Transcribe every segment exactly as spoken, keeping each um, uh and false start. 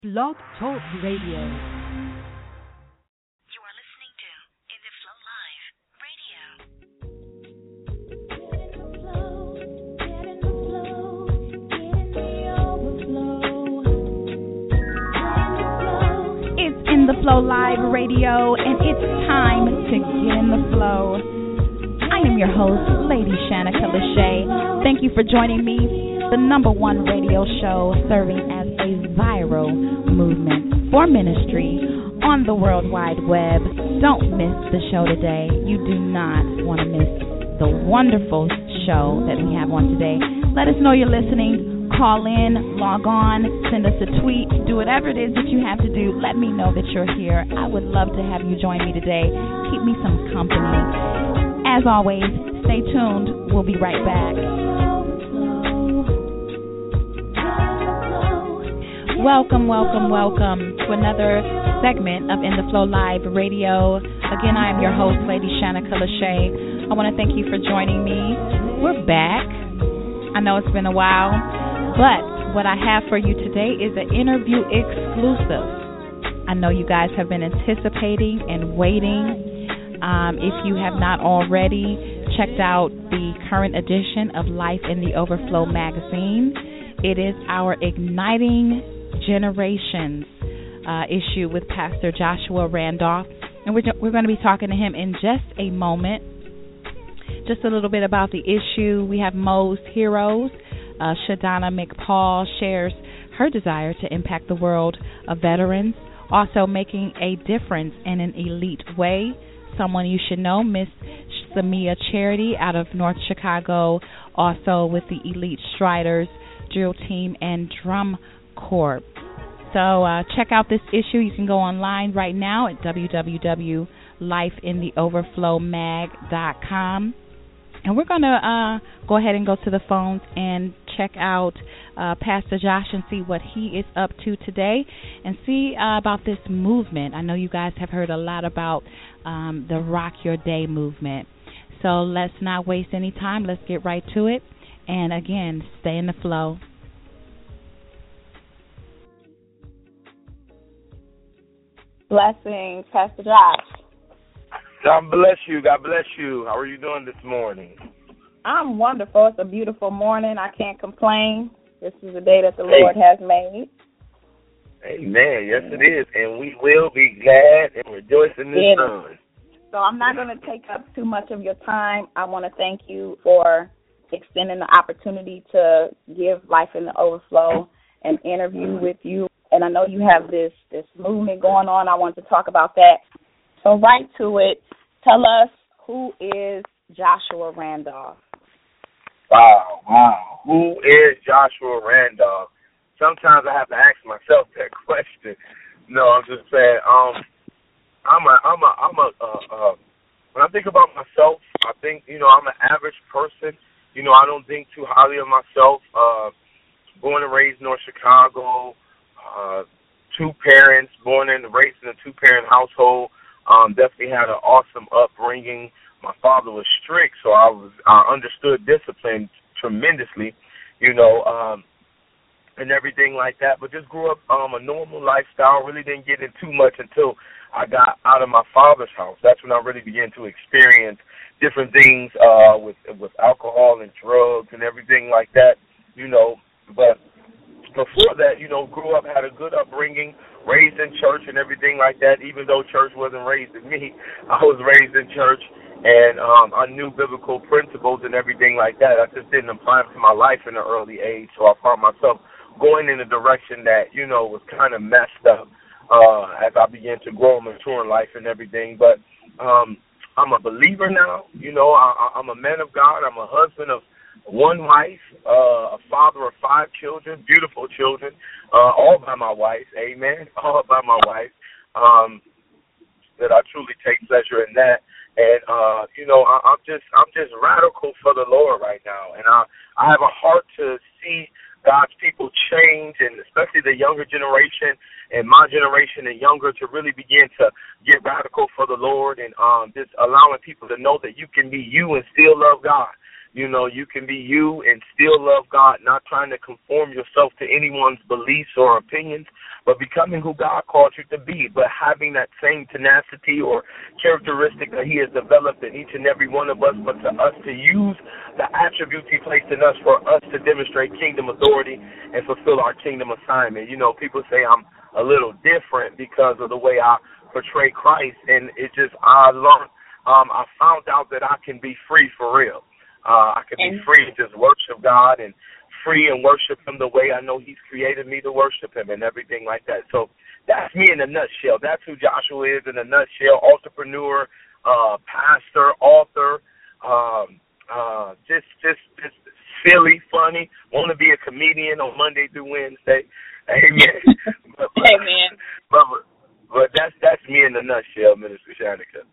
Blog Talk Radio. You are listening to In the Flow Live Radio. It's In the Flow Live Radio, and it's time to get in the flow. I am your host, Lady Shanika Lachey. Thank you for joining me, the number one radio show serving as a viral movement for ministry on the World Wide Web. Don't miss the show today. You do not want to miss the wonderful show that we have on today. Let us know you're listening. Call in, log on, send us a tweet, do whatever it is that you have to do. Let me know that you're here. I would love to have you join me today. Keep me some company. As always, stay tuned. We'll be right back. Welcome, welcome, welcome to another segment of In the Flow Live Radio. Again, I am your host, Lady Shanika Lachey. I want to thank you for joining me. We're back. I know it's been a while, but what I have for you today is an interview exclusive. I know you guys have been anticipating and waiting. Um, if you have not already checked out the current edition of Life in the Overflow magazine, it is our Igniting Generations uh, issue with Pastor Joshua Randolph, and we're, we're going to be talking to him in just a moment. Just a little bit about the issue. We have Most Heroes. Uh, Shadonna McPaul shares her desire to impact the world of veterans, also making a difference in an elite way. Someone you should know, Miss Samia Charity out of North Chicago, also with the Elite Striders, Drill Team, and Drum Corps. So uh, check out this issue. You can go online right now at w w w dot life in the overflow mag dot com. And we're going to uh, go ahead and go to the phones and check out uh, Pastor Josh and see what he is up to today and see uh, about this movement. I know you guys have heard a lot about um, the Rock Your Day movement. So let's not waste any time. Let's get right to it. And again, stay in the flow. Blessings, Pastor Josh. God bless you. God bless you. How are you doing this morning? I'm wonderful. It's a beautiful morning. I can't complain. This is a day that the hey. Lord has made. Amen. Yes, it is. And we will be glad and rejoice in this sun. So I'm not going to take up too much of your time. I want to thank you for extending the opportunity to give Life in the Overflow an interview with you. And I know you have this, this movement going on. I want to talk about that. So right to it, tell us, who is Joshua Randolph? Wow, wow. Who is Joshua Randolph? Sometimes I have to ask myself that question. No, I'm just saying, um, I'm a, I'm a, I'm a, uh, uh, when I think about myself, I think, you know, I'm an average person. You know, I don't think too highly of myself. Uh, born and raised in North Chicago, uh, two parents, born and raised in a two-parent household. Um, definitely had an awesome upbringing. My father was strict, so I was I understood discipline tremendously, you know, um, and everything like that. But just grew up um, a normal lifestyle. Really didn't get in too much until I got out of my father's house. That's when I really began to experience different things uh, with with alcohol and drugs and everything like that, you know. But before that, you know, grew up, had a good upbringing, raised in church and everything like that. Even though church wasn't raised in me, I was raised in church, and um, I knew biblical principles and everything like that. I just didn't apply them to my life in an early age, so I found myself going in a direction that, you know, was kind of messed up uh, as I began to grow and mature in life and everything. But um, I'm a believer now. You know, I, I'm a man of God. I'm a husband of one wife, uh, a father of five children, beautiful children, uh, all by my wife, amen, all by my wife, um, that I truly take pleasure in that. And, uh, you know, I, I'm just I'm just radical for the Lord right now. And I, I have a heart to see God's people change, and especially the younger generation and my generation and younger, to really begin to get radical for the Lord, and um, just allowing people to know that you can be you and still love God. You know, you can be you and still love God, not trying to conform yourself to anyone's beliefs or opinions, but becoming who God called you to be, but having that same tenacity or characteristic that he has developed in each and every one of us, but to us to use the attributes he placed in us for us to demonstrate kingdom authority and fulfill our kingdom assignment. You know, people say I'm a little different because of the way I portray Christ, and it just, I learned, um, I found out that I can be free for real. Uh, I can be free and just worship God and free and worship him the way I know he's created me to worship him and everything like that. So that's me in a nutshell. That's who Joshua is in a nutshell. Entrepreneur, uh, pastor, author, um, uh, just, just, just silly, funny, want to be a comedian on Monday through Wednesday. Amen. but, but, Amen. But, but that's, that's me in a nutshell, Minister Shanika.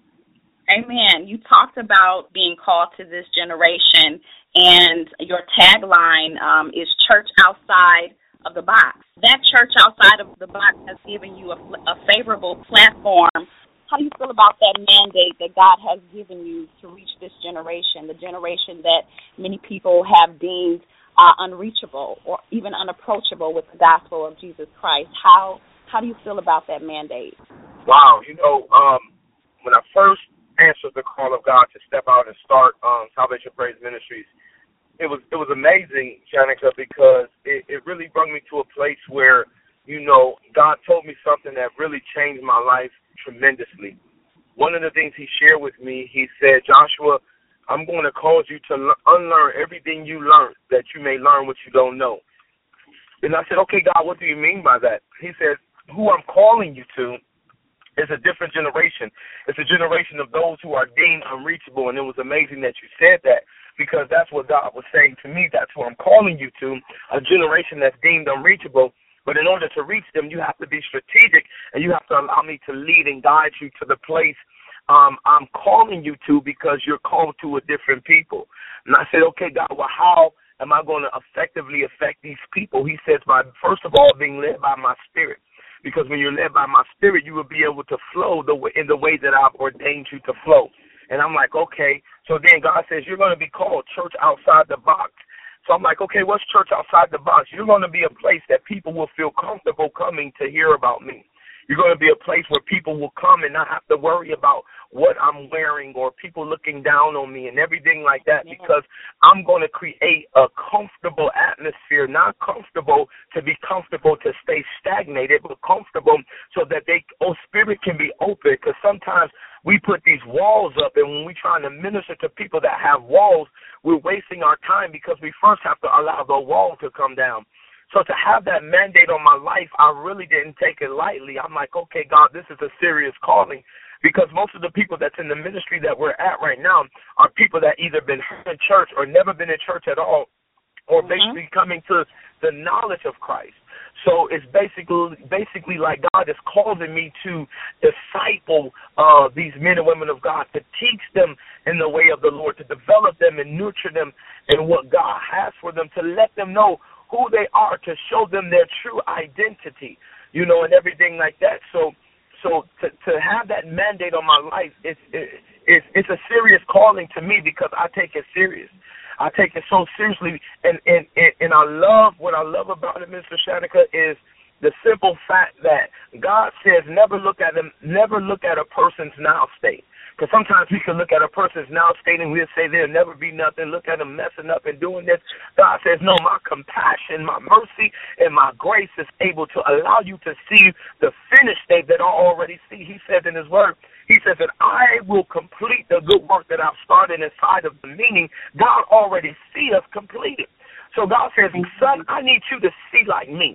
Amen. You talked about being called to this generation, and your tagline um, is church outside of the box. That church outside of the box has given you a, a favorable platform. How do you feel about that mandate that God has given you to reach this generation, the generation that many people have deemed uh, unreachable or even unapproachable with the gospel of Jesus Christ? How how do you feel about that mandate? Wow. You know, um, when I first answered the call of God to step out and start um, Salvation Praise Ministries, it was it was amazing, Shanika, because it, it really brought me to a place where, you know, God told me something that really changed my life tremendously. One of the things he shared with me, he said, Joshua, I'm going to cause you to l- unlearn everything you learned that you may learn what you don't know. And I said, okay, God, what do you mean by that? He said, who I'm calling you to is a different generation. It's a generation of those who are deemed unreachable, and it was amazing that you said that, because that's what God was saying to me. That's who I'm calling you to, a generation that's deemed unreachable. But in order to reach them, you have to be strategic, and you have to allow me to lead and guide you to the place um, I'm calling you to, because you're called to a different people. And I said, okay, God, well, how am I going to effectively affect these people? He says, by first of all, being led by my spirit. Because when you're led by my spirit, you will be able to flow the way, in the way that I've ordained you to flow. And I'm like, okay. So then God says, you're going to be called church outside the box. So I'm like, okay, what's church outside the box? You're going to be a place that people will feel comfortable coming to hear about me. You're going to be a place where people will come and not have to worry about what I'm wearing or people looking down on me and everything like that, because I'm going to create a comfortable atmosphere, not comfortable to be comfortable to stay stagnated, but comfortable so that they, oh, spirit can be open, because sometimes we put these walls up, and when we're trying to minister to people that have walls, we're wasting our time, because we first have to allow the wall to come down. So to have that mandate on my life, I really didn't take it lightly. I'm like, okay, God, this is a serious calling, because most of the people that's in the ministry that we're at right now are people that either been in church or never been in church at all, or mm-hmm. basically coming to the knowledge of Christ. So it's basically basically like God is calling me to disciple uh, these men and women of God, to teach them in the way of the Lord, to develop them and nurture them in what God has for them, to let them know who they are, to show them their true identity, you know, and everything like that. So so to, to have that mandate on my life, it's, it's, it's a serious calling to me, because I take it serious. I take it so seriously, and, and, and I love, what I love about it, Mister Shanika, is the simple fact that God says never look at them, never look at a person's now state. Because sometimes we can look at a person's now state and we'll say there'll never be nothing. Look at them messing up and doing this. God says, no, my compassion, my mercy, and my grace is able to allow you to see the finished state that I already see. He says in his word, he says that I will complete the good work that I've started inside of the meaning. God already see us completed. So God says, son, I need you to see like me.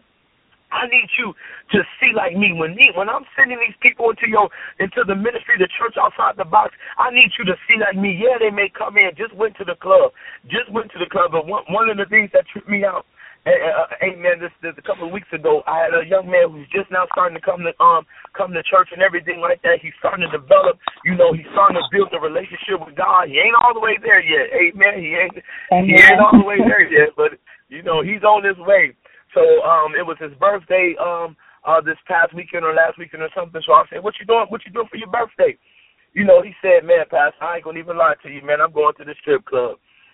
I need you to see like me. When me, when I'm sending these people into your into the ministry, the church outside the box, I need you to see like me. Yeah, they may come in, just went to the club, just went to the club. But one, one of the things that tripped me out, uh, amen, this, this a couple of weeks ago, I had a young man who's just now starting to come to um come to church and everything like that. He's starting to develop, you know, he's starting to build a relationship with God. He ain't all the way there yet, amen. He ain't amen. He ain't all the way there yet, but you know, he's on his way. So um, it was his birthday um, uh, this past weekend or last weekend or something. So I said, what you doing? What you doing for your birthday? You know, he said, man, Pastor, I ain't going to even lie to you, man. I'm going to the strip club.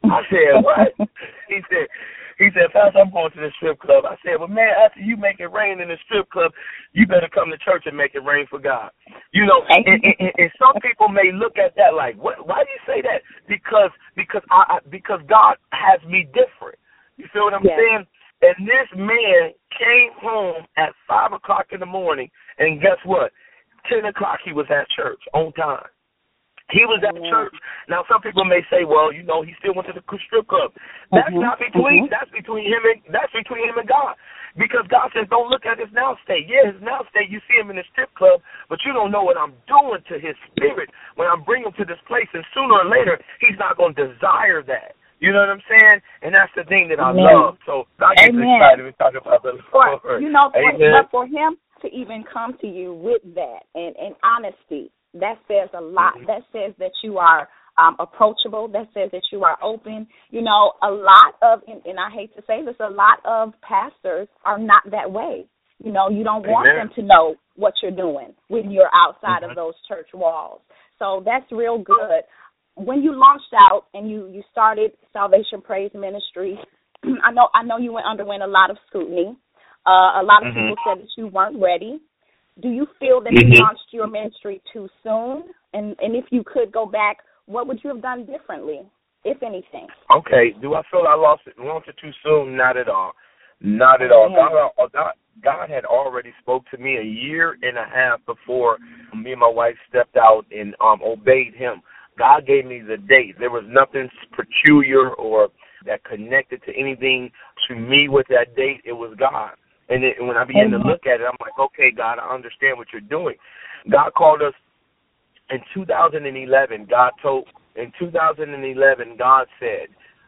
I said, what? He said, he said, Pastor, I'm going to the strip club. I said, well, man, after you make it rain in the strip club, you better come to church and make it rain for God. You know, and, and, and some people may look at that like, what? Why do you say that? Because because I, I because God has me different. You feel what I'm yes. saying? And this man came home at five o'clock in the morning, and guess what? ten o'clock he was at church on time. He was at mm-hmm. church. Now, some people may say, well, you know, he still went to the strip club. That's mm-hmm. not between, mm-hmm. that's between him and, that's between him and God. Because God says, don't look at his now state. Yeah, his now state, you see him in the strip club, but you don't know what I'm doing to his spirit when I'm bringing him to this place. And sooner or later, he's not going to desire that. You know what I'm saying? And that's the thing that I Amen. love. So I get Amen. excited when we talk about the Lord. For, you know, for, but for him to even come to you with that and, and honesty, that says a lot. Mm-hmm. That says that you are um, approachable. That says that you are open. You know, a lot of, and, and I hate to say this, a lot of pastors are not that way. You know, you don't want Amen. them to know what you're doing when you're outside mm-hmm. of those church walls. So that's real good. When you launched out and you, you started Salvation Praise Ministry, I know I know you went, underwent a lot of scrutiny. Uh, a lot of mm-hmm. people said that you weren't ready. Do you feel that mm-hmm. you launched your ministry too soon? And and if you could go back, what would you have done differently, if anything? Okay. Do I feel I lost it, launched it too soon? Not at all. Not at all. God, God, God had already spoke to me a year and a half before me and my wife stepped out and um, obeyed him. God gave me the date. There was nothing peculiar or that connected to anything to me with that date. It was God. And, it, and when I began to look at it, I'm like, okay, God, I understand what you're doing. God called us in two thousand eleven. God told, in two thousand eleven, God said,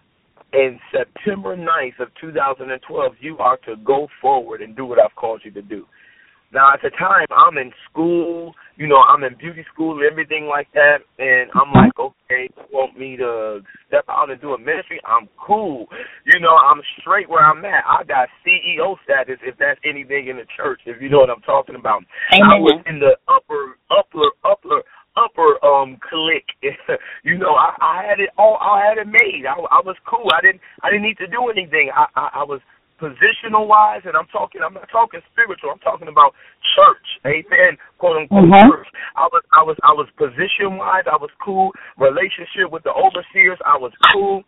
in September ninth of two thousand twelve, you are to go forward and do what I've called you to do. Now, at the time, I'm in school, you know, I'm in beauty school, everything like that, and I'm like, okay, you want me to step out and do a ministry? I'm cool. You know, I'm straight where I'm at. I got C E O status, if that's anything in the church, if you know what I'm talking about. Amen. I was in the upper, upper, upper, upper um clique. You know, I, I had it all, I had it made. I, I was cool. I didn't, I didn't need to do anything. I, I, I was positional wise, and I'm talking, I'm not talking spiritual, I'm talking about church, amen, quote unquote mm-hmm. church. I was, I was, I was position wise, I was cool. Relationship with the overseers, I was cool.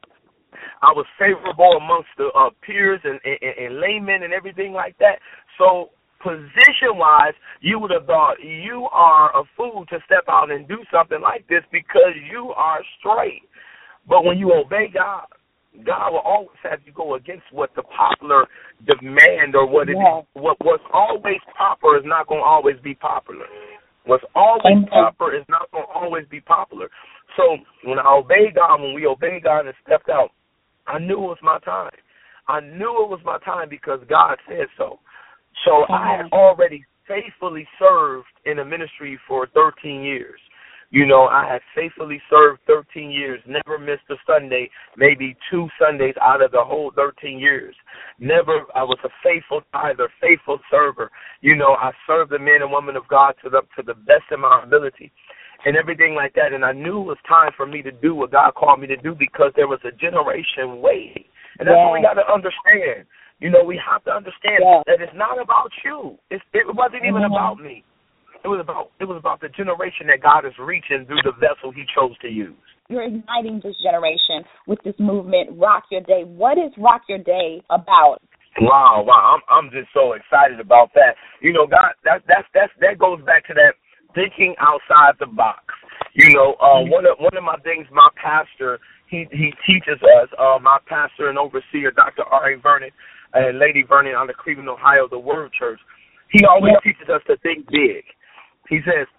I was favorable amongst the uh, peers and, and, and laymen and everything like that. So position wise, you would have thought you are a fool to step out and do something like this because you are straight. But when you obey God, God will always have you go against what the popular demand or what it yeah. is. What, what's always proper is not going to always be popular. What's always Amen. proper is not going to always be popular. So when I obeyed God, when we obeyed God and stepped out, I knew it was my time. I knew it was my time because God said so. So Amen. I had already faithfully served in a ministry for thirteen years. You know, I had faithfully served thirteen years, never missed a Sunday, maybe two Sundays out of the whole thirteen years. Never, I was a faithful tither, faithful server. You know, I served the men and women of God to the, to the best of my ability and everything like that. And I knew it was time for me to do what God called me to do because there was a generation waiting. And that's yeah. what we got to understand. You know, we have to understand yeah. that it's not about you. It's, it wasn't even mm-hmm. about me. It was about it was about the generation that God is reaching through the vessel he chose to use. You're igniting this generation with this movement, Rock Your Day. What is Rock Your Day about? Wow, wow. I'm I'm just so excited about that. You know, God, that that's that's that goes back to that thinking outside the box. You know, uh, mm-hmm. one of one of my things my pastor he he teaches us, uh, my pastor and overseer, Doctor R A Vernon and Lady Vernon out of Cleveland, Ohio, the Word Church. He always yep. teaches us to think big. He says,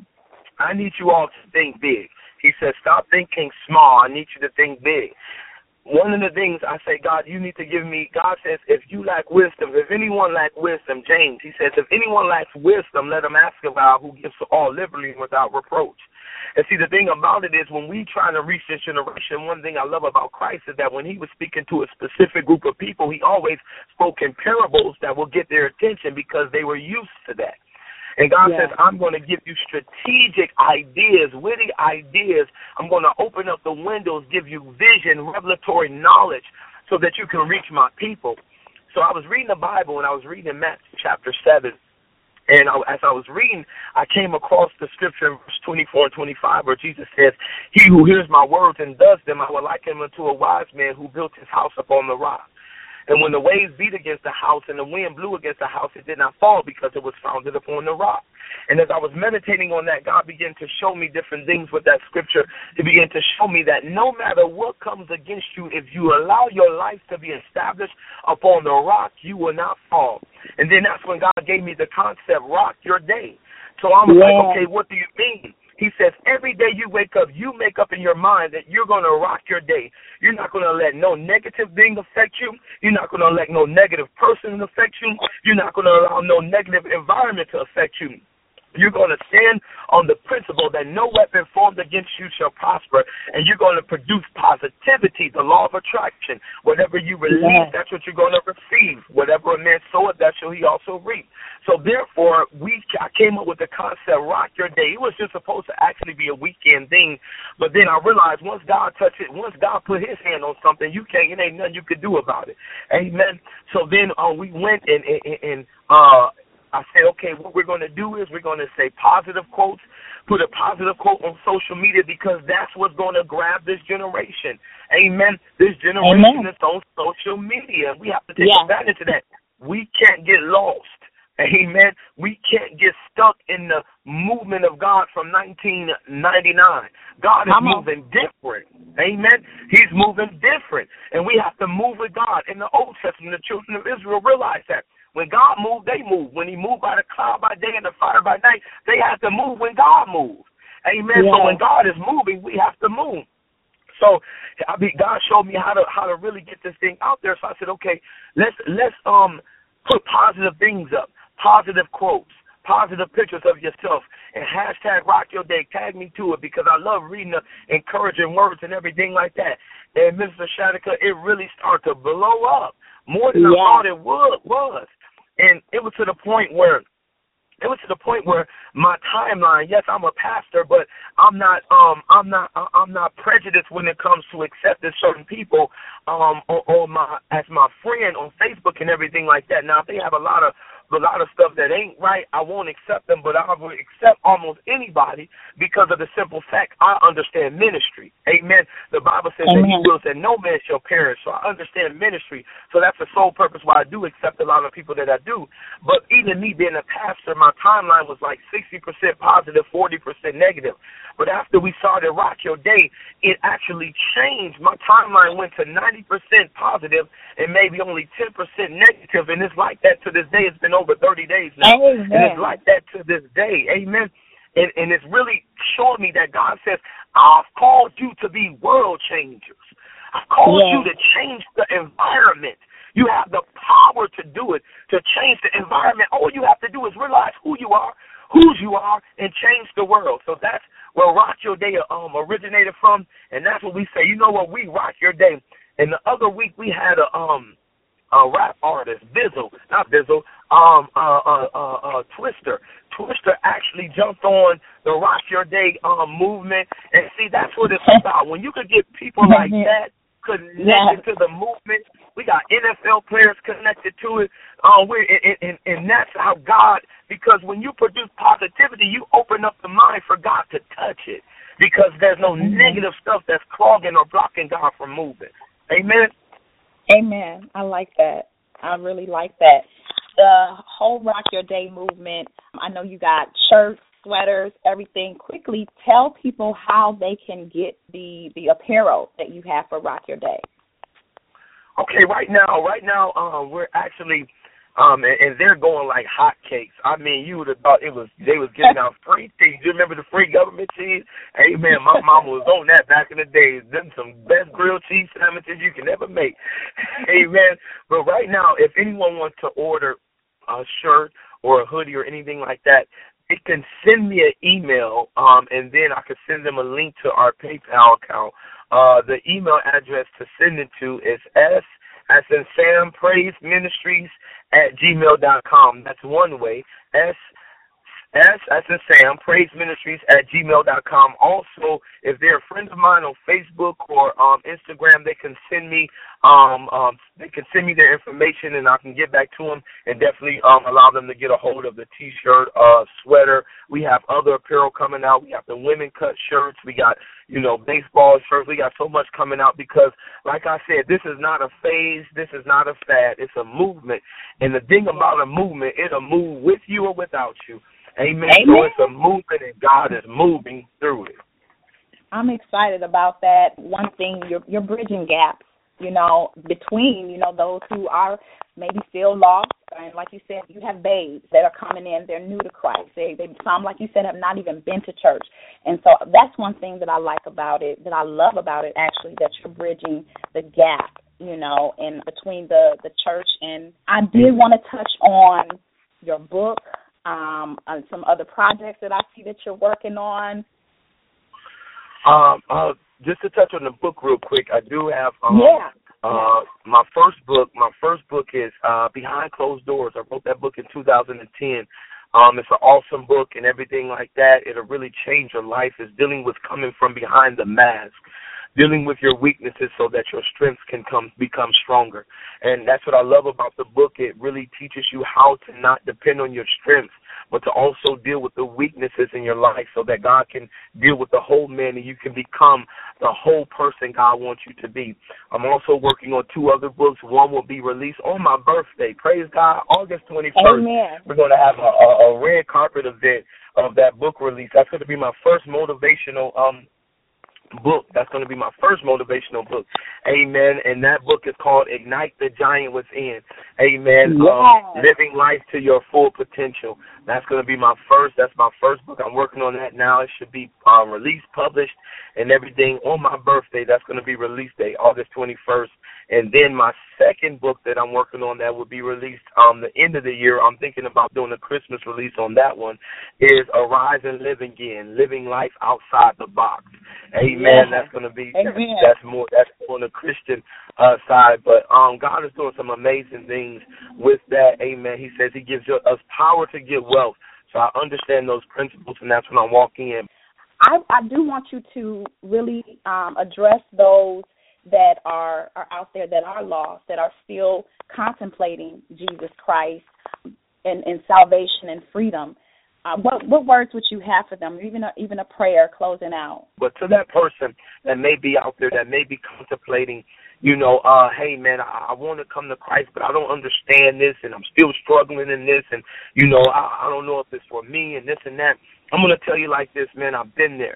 I need you all to think big. He says, stop thinking small. I need you to think big. One of the things I say, God, you need to give me, God says, if you lack wisdom, if anyone lack wisdom, James, he says, if anyone lacks wisdom, let him ask of God who gives to all liberally without reproach. And see, the thing about it is when we try to reach this generation, one thing I love about Christ is that when he was speaking to a specific group of people, he always spoke in parables that will get their attention because they were used to that. And God Yeah. says, I'm going to give you strategic ideas, witty ideas. I'm going to open up the windows, give you vision, revelatory knowledge so that you can reach my people. So I was reading the Bible, and I was reading Matthew chapter seven. And I, as I was reading, I came across the scripture in verse twenty-four and twenty-five where Jesus says, he who hears my words and does them, I will liken him unto a wise man who built his house upon the rock. And when the waves beat against the house and the wind blew against the house, it did not fall because it was founded upon the rock. And as I was meditating on that, God began to show me different things with that scripture. He began to show me that no matter what comes against you, if you allow your life to be established upon the rock, you will not fall. And then that's when God gave me the concept, rock your day. So I was yeah. like, okay, what do you mean? He says, every day you wake up, you make up in your mind that you're going to rock your day. You're not going to let no negative thing affect you. You're not going to let no negative person affect you. You're not going to allow no negative environment to affect you. You're going to stand on the principle that no weapon formed against you shall prosper, and you're going to produce positivity, the law of attraction. Whatever you release, yeah. that's what you're going to receive. Whatever a man soweth, that shall he also reap. So therefore, we I came up with the concept, rock your day. It was just supposed to actually be a weekend thing, but then I realized once God touched it, once God put his hand on something, you can't, it ain't nothing you could do about it. Amen. So then uh, we went and, and, and uh, I said, okay, what we're going to do is we're going to say positive quotes, put a positive quote on social media because that's what's going to grab this generation. Amen. This generation Amen. is on social media. We have to take yeah. advantage of that. We can't get lost. Amen. We can't get stuck in the movement of God from nineteen ninety-nine. God is Come moving on. different. Amen. He's moving different. And we have to move with God. In the Old Testament, the children of Israel realized that. When God moved, they moved. When he moved by the cloud by day and the fire by night, they had to move when God moved. Amen. Yeah. So when God is moving, we have to move. So I mean, God showed me how to how to really get this thing out there. So I said, okay, let's let's um put positive things up, positive quotes, positive pictures of yourself, and hashtag rock your day. Tag me to it because I love reading the encouraging words and everything like that. And Mister Shanika, it really started to blow up more than yeah. I thought it would was. And it was to the point where it was to the point where my timeline, yes, I'm a pastor, but I'm not um I'm not I'm not prejudiced when it comes to accepting certain people um on, on my as my friend on Facebook and everything like that. Now if they have a lot of a lot of stuff that ain't right, I won't accept them, but I will accept almost anybody because of the simple fact I understand ministry. Amen. The Bible says Amen. that he wills that no man shall perish, so I understand ministry. So that's the sole purpose why I do accept a lot of people that I do. But even me being a pastor, my timeline was like sixty percent positive, forty percent negative. But after we started Rock Your Day, it actually changed. My timeline went to ninety percent positive and maybe only ten percent negative, and it's like that to this day. It's been over thirty days now. Amen. And it's like that to this day. Amen. And, and it's really showing me that God says, I've called you to be world changers. I've called yeah. you to change the environment. You have the power to do it, to change the environment. All you have to do is realize who you are, whose you are, and change the world. So that's where Rock Your Day um, originated from, and that's what we say. You know what? We rock your day. And the other week we had a um a rap artist, Bizzle, not Bizzle, um, uh, uh, uh, uh, Twister. Twister actually jumped on the Rock Your Day um movement, and see, that's what it's about. When you could get people like that connected yeah. to the movement, we got N F L players connected to it. Uh, we're and, and, and that's how God. Because when you produce positivity, you open up the mind for God to touch it. Because there's no mm-hmm. negative stuff that's clogging or blocking God from moving. Amen. Amen. I like that. I really like that. The whole Rock Your Day movement, I know you got shirts, sweaters, everything. Quickly tell people how they can get the, the apparel that you have for Rock Your Day. Okay, right now, right now, um, we're actually, um, and, and they're going like hotcakes. I mean, you would have thought it was they was giving out free things. You remember the free government cheese? Hey, man, my mama was on that back in the days. Them some best grilled cheese sandwiches you can ever make. Hey, man, but right now, if anyone wants to order a shirt or a hoodie or anything like that, they can send me an email, um, and then I can send them a link to our PayPal account. Uh, the email address to send it to is S, as in Sam Praise Ministries, at gmail dot com. That's one way. S, S, as in Sam, Praise Ministries at gmail dot com. Also, if they're a friend of mine on Facebook or um, Instagram, they can send me um, um, they can send me their information, and I can get back to them and definitely um, allow them to get a hold of the T-shirt, uh, sweater. We have other apparel coming out. We have the women cut shirts. We got, you know, baseball shirts. We got so much coming out because, like I said, this is not a phase. This is not a fad. It's a movement. And the thing about a movement, it'll move with you or without you. Amen. Amen. So it's a movement, and God is moving through it. I'm excited about that. One thing, you're, you're bridging gaps, you know, between, you know, those who are maybe still lost. And like you said, you have babes that are coming in. They're new to Christ. They, they some, like you said, have not even been to church. And so that's one thing that I like about it, that I love about it, actually, that you're bridging the gap, you know, in between the, the church. And I did want to touch on your book, um, and some other projects that I see that you're working on. Um, uh, just to touch on the book real quick, I do have um, yeah. uh, my first book. My first book is uh, Behind Closed Doors. I wrote that book in two thousand ten. Um, it's an awesome book and everything like that. It'll really change your life. It's dealing with coming from behind the mask, dealing with your weaknesses so that your strengths can come become stronger. And that's what I love about the book. It really teaches you how to not depend on your strengths, but to also deal with the weaknesses in your life so that God can deal with the whole man and you can become the whole person God wants you to be. I'm also working on two other books. One will be released on my birthday. Praise God, August twenty-first. Amen. We're going to have a, a, a red carpet event of that book release. That's going to be my first motivational um book. That's going to be my first motivational book. Amen. And that book is called Ignite the Giant Within. Amen. Yes. Um, living life to your full potential. That's going to be my first. That's my first book. I'm working on that now. It should be um, released, published, and everything on my birthday. That's going to be release date, August twenty-first. And then my second book that I'm working on that will be released um the end of the year. I'm thinking about doing a Christmas release on that one. Is Arise and Live Again, living life outside the box. Amen. Yeah. That's going to be Amen. that's more that's more on the Christian uh, side. But um, God is doing some amazing things with that. Amen. He says He gives us power to get wealth. So I understand those principles, and that's when I'm walking in. I, I do want you to really um, address those that are, are out there that are lost, that are still contemplating Jesus Christ and, and salvation and freedom. Uh, what what words would you have for them, even a, even a prayer closing out? But to that person that may be out there, that may be contemplating, you know, uh, hey, man, I, I want to come to Christ, but I don't understand this, and I'm still struggling in this, and, you know, I, I don't know if it's for me and this and that. I'm going to tell you like this, man, I've been there.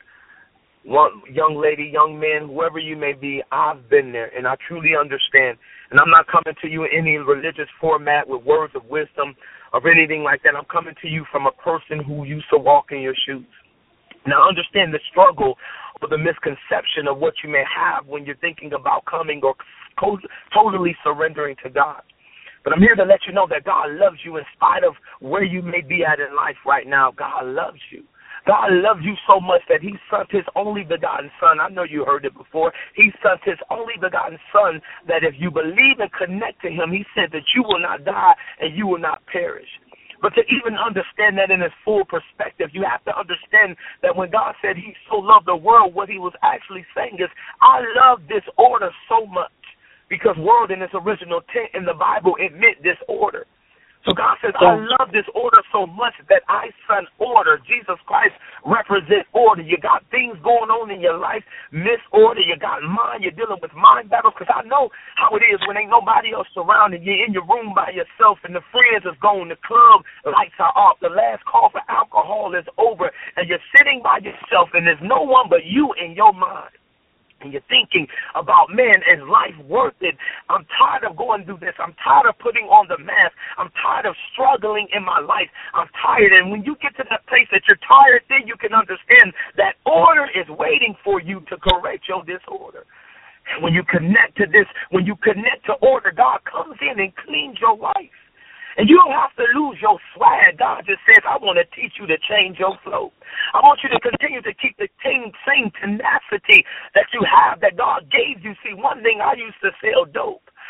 One young lady, young man, whoever you may be, I've been there, and I truly understand. And I'm not coming to you in any religious format with words of wisdom or anything like that. I'm coming to you from a person who used to walk in your shoes. Now, understand the struggle or the misconception of what you may have when you're thinking about coming or co- totally surrendering to God. But I'm here to let you know that God loves you in spite of where you may be at in life right now. God loves you. God loves you so much that He sent His only begotten Son. I know you heard it before. He sent His only begotten Son that if you believe and connect to Him, He said that you will not die and you will not perish. But to even understand that in its full perspective, you have to understand that when God said He so loved the world, what He was actually saying is, I love this order so much. Because world in its original tent in the Bible, it meant disorder. So God says, I love this order so much that I sent order. Jesus Christ represents order. You got things going on in your life, misorder. You got mind. You're dealing with mind battles. Because I know how it is when ain't nobody else surrounding you. You're in your room by yourself and the friends is gone. The club lights are off. The last call for alcohol is over. And you're sitting by yourself and there's no one but you in your mind. And you're thinking about, man, is life worth it? I'm tired of going through this. I'm tired of putting on the mask. I'm tired of struggling in my life. I'm tired. And when you get to that place that you're tired, then you can understand that order is waiting for you to correct your disorder. And when you connect to this, when you connect to order, God comes in and cleans your life. And you don't have to lose your swag. God just says, I want to teach you to change your flow. I want you to continue to keep the same, same tenacity that you have, that God gave you. See, one thing, I used to sell dope.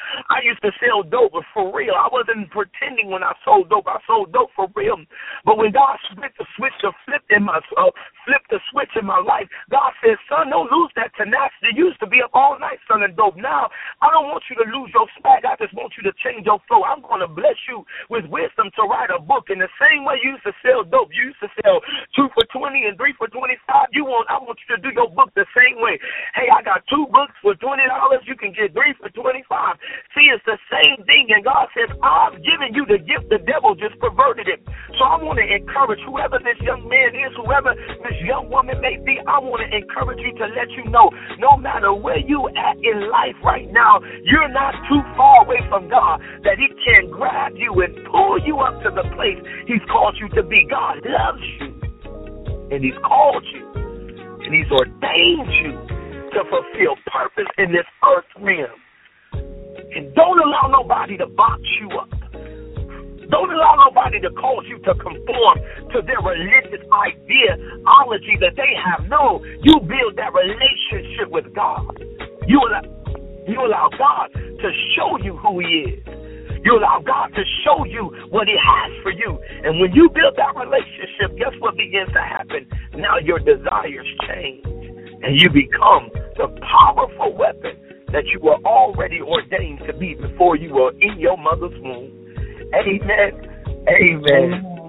I used to sell dope for real. I wasn't pretending when I sold dope. I sold dope for real. But when God flipped the switch to flip in my uh, flipped the switch in my life, God said, son, don't lose that tenacity. You used to be up all night selling dope. Now, I don't want you to lose your swag. I just want you to change your flow. I'm going to bless you with wisdom to write a book. In the same way you used to sell dope, you used to sell two for twenty and three for twenty-five. You want, I want you to do your book the same way. Hey, I got two books for twenty dollars. You can get three for twenty-five. See, it's the same thing. And God says, I've given you the gift. The devil just perverted it. So I want to encourage whoever this young man is, whoever this young woman may be, I want to encourage you to let you know, no matter where you at in life right now, you're not too far away from God, that he can grab you and pull you up to the place he's called you to be. God loves you, and he's called you, and he's ordained you to fulfill purpose in this earth realm. And don't allow nobody to box you up. Don't allow nobody to cause you to conform to their religious ideology that they have. No, you build that relationship with God. You allow, you allow God to show you who he is. You allow God to show you what he has for you. And when you build that relationship, guess what begins to happen? Now your desires change, and you become the powerful weapon that you were already ordained to be before you were in your mother's womb. Amen. Amen.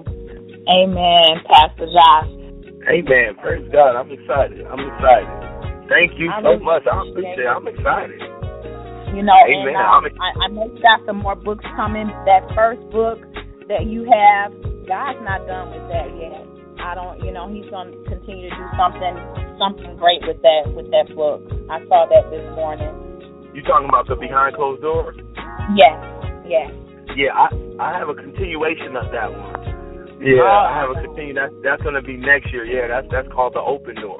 Amen, Pastor Josh. Amen. Praise God. I'm excited. I'm excited. Thank you I so really much. I appreciate appreciate it. I'm excited. You know, Amen. and um, I, I know you got some more books coming. That first book that you have, God's not done with that yet. I don't, you know, he's going to continue to do something, something great with that, with that book. I saw that this morning. You talking about the Behind Closed Doors? Yes, yes. Yeah, I I have a continuation of that one. Yeah, oh, I have a continue. That's that's gonna be next year. Yeah, that's that's called The Open Door.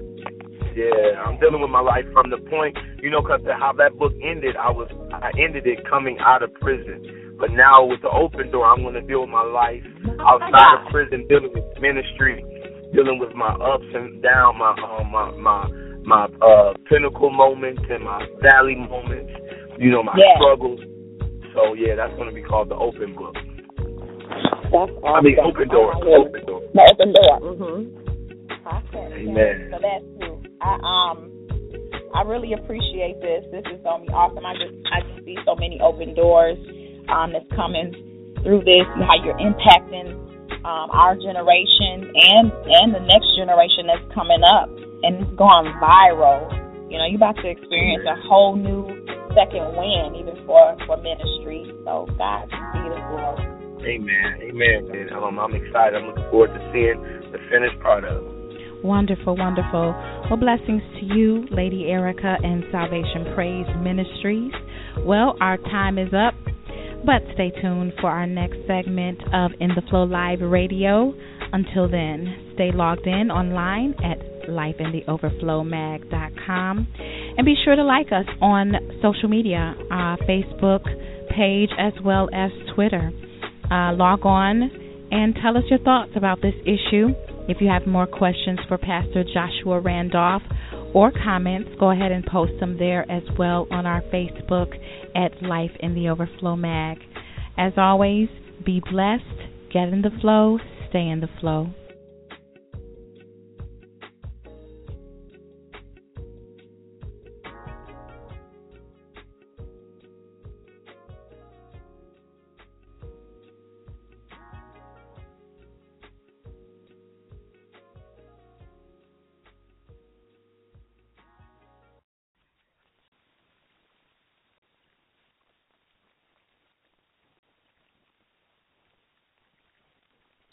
Yeah, I'm dealing with my life from the point, you know, cause how that book ended. I was I ended it coming out of prison, but now with The Open Door, I'm gonna deal with my life outside of prison, dealing with ministry, dealing with my ups and downs, my um, my my my uh, pinnacle moments and my valley moments. You know, my yeah. struggles. So, yeah, that's going to be called The Open Book. That's awesome. I mean, Open Door. Oh, open Door. The Open Door. Mm-hmm. Okay. Amen. So that's true. I, um, I really appreciate this. This is going to be awesome. I just, I just see so many open doors um, that's coming through this, how you're impacting um, our generation and, and the next generation that's coming up. And it's going viral. You know, you're about to experience a whole new second win, even for, for ministry. So God be the glory. Amen. Amen. And, um, I'm excited. I'm looking forward to seeing the finished product. Wonderful, wonderful. Well, blessings to you, Lady Erica and Salvation Praise Ministries. Well, our time is up, but stay tuned for our next segment of In the Flow Live Radio. Until then, stay logged in online at life in the overflow mag dot com. And be sure to like us on social media, uh, Facebook page as well as Twitter. Uh, log on and tell us your thoughts about this issue. If you have more questions for Pastor Joshua Randolph or comments, go ahead and post them there as well on our Facebook at Life in the Overflow Mag. As always, be blessed, get in the flow, stay in the flow.